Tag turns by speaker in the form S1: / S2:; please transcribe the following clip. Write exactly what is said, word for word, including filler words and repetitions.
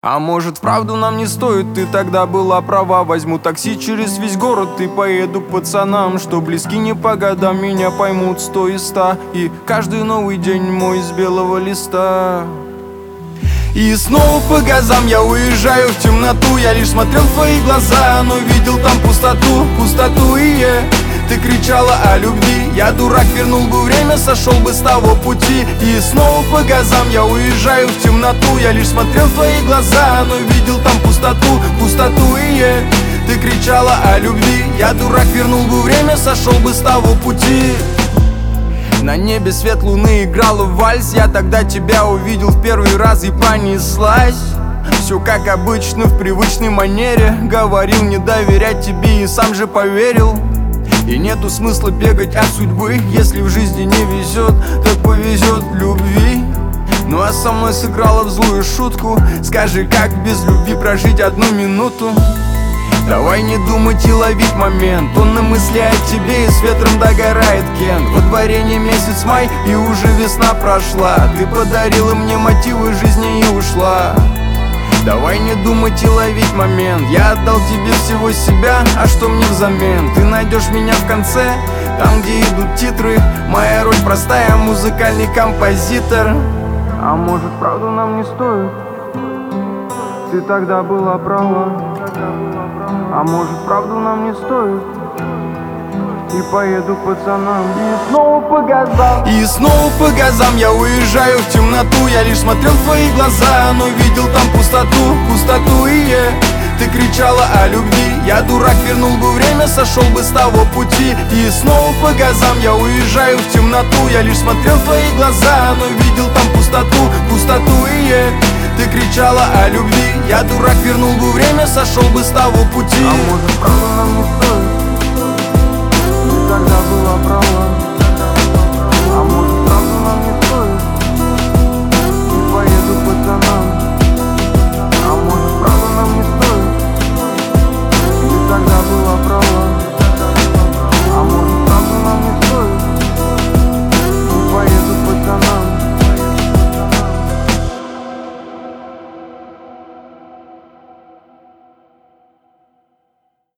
S1: А может, вправду нам не стоит, ты тогда была права. Возьму такси через весь город и поеду к пацанам, что близки не по годам, меня поймут сто и ста. И каждый новый день мой из белого листа. И снова по газам я уезжаю в темноту. Я лишь смотрел в твои глаза, но видел там пустоту, пустоту и я. Ты кричала о любви, я дурак, вернул бы время, сошел бы с того пути. И снова по газам я уезжаю в темноту. Я лишь смотрел в твои глаза, но видел там пустоту, пустоту и я. Ты кричала о любви, я дурак, вернул бы время, сошел бы с того пути. На небе свет луны играла в вальс. Я тогда тебя увидел в первый раз и понеслась. Все как обычно, в привычной манере. Говорил не доверять тебе и сам же поверил. И нету смысла бегать от судьбы. Если в жизни не везет, так повезет в любви. Ну а со мной сыграла в злую шутку. Скажи, как без любви прожить одну минуту? Давай не думать и ловить момент. Он на мысли о тебе и с ветром догорает Кент. Во дворе не месяц май и уже весна прошла. Ты подарила мне мотивы жизни и ушла. Давай не думать и ловить момент. Я отдал тебе всего себя, а что мне взамен? Ты найдешь меня в конце, там где идут титры. Моя роль простая, музыкальный композитор. А может, правда нам не стоит? Ты тогда была права. А может, правду нам не стоит? И поеду к пацанам, и снова по газам. И снова по газам я уезжаю в темноту. Я лишь смотрел в твои глаза, но видел там пустоту, пустоту и я. Ты кричала о любви, я дурак, вернул бы время, сошел бы с того пути. И снова по газам я уезжаю в темноту. Я лишь смотрел в твои глаза, но видел там пустоту, пустоту и я. Ты кричала о любви, я дурак, вернул бы время, сошел бы с того пути. А может, правда нам не стоит? Ты тогда была права.